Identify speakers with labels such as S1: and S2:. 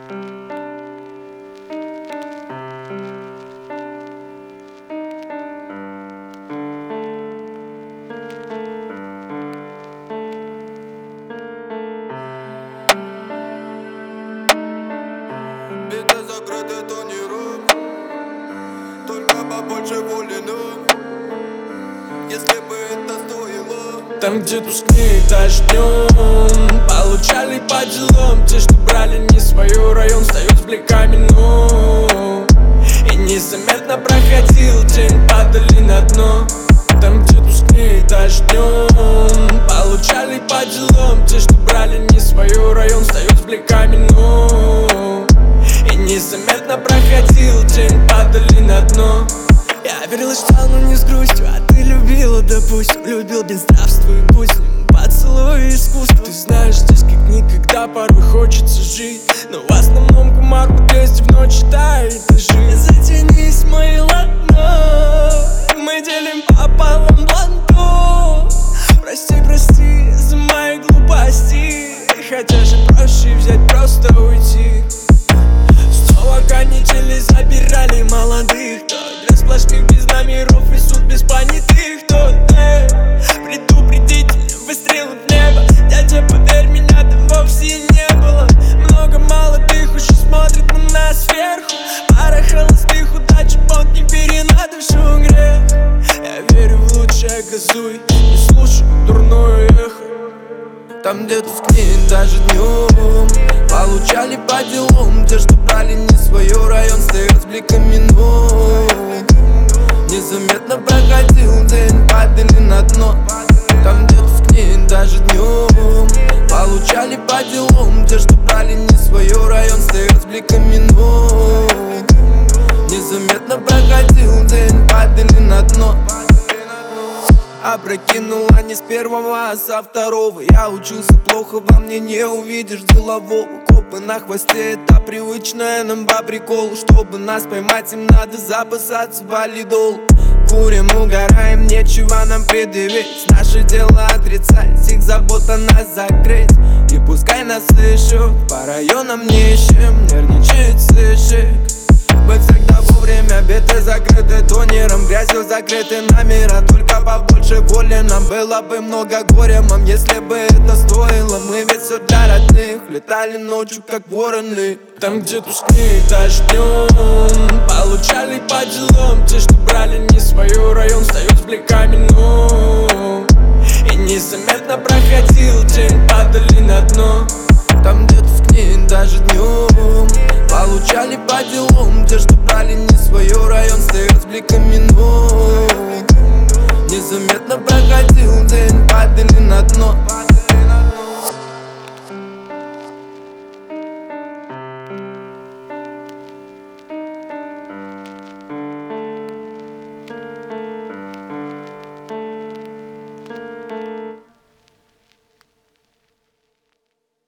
S1: Биты закрыты тониром, только побольше воли нам, если бы это стоило.
S2: Там, где тускнеет дождем, получали по делам. Те, что брали не свой район, встают с бликами, но и незаметно проходил день, падали на дно. Там, где тускнеет дождем, получали по делам. Те, что брали не свой район, встают с бликами, но и незаметно проходил день, падали на дно. Я верила, ждал, но не с грустью, а ты любила, допустим. Любил безнравствую, пусть поцелуй искусство. Ты знаешь, здесь как никогда порой хочется жить, но в основном кумар по 200 в ночь тает этажи. Затянись, мои ладно, мы делим пополам бланто. Прости, прости за мои глупости, хотя же проще взять, просто уйти. Снова канители забирали молодых, для сплошных без номеров и суд без понятых. Тот предупредительный выстрел в небо. Дядя, поверь, меня там вовсе не было. Много молодых уже смотрят на нас сверху. Пара холостых удач, пот не бери на душу грех. Я верю в лучшее, газуй, не слушай дурное эхо.
S1: Там, где тускнеет даже днем, получали по делам. Те, что брали не свой район, стоят с бликами, но незаметно проходил день, падали на дно. Там, где тускнеет даже днем, получали по делам. Те, что брали не свой район, стоят с бликами, но незаметно проходил день, падали на дно. Опрокинула не с первого, а со второго. Я учился плохо, во мне не увидишь делового. Копы на хвосте, это привычное нам по приколу. Чтобы нас поймать, им надо запасаться валидол. Курим, угораем, нечего нам предъявить. Наше дело отрицать, их забота нас закрыть. И пускай нас ищут, по районам не ищем, нервничает сыщик. Быть всегда вовремя, биты закрыты тонером, грязью закрыты номера. Только побольше воли, нам было бы много горя, мам, если бы это стоило. Мы ведь все для родных, летали ночью как вороны.
S2: Там, где тускнеет дождем, получали по делам. Те, что брали не свой район, встают с бликами, но и незаметно проходил день, падали на дно.
S1: Там, где тускнеет даже днем, получали по делам. Те, что брали не свой район, стоят с бликами, но незаметно проходил день, падали на дно.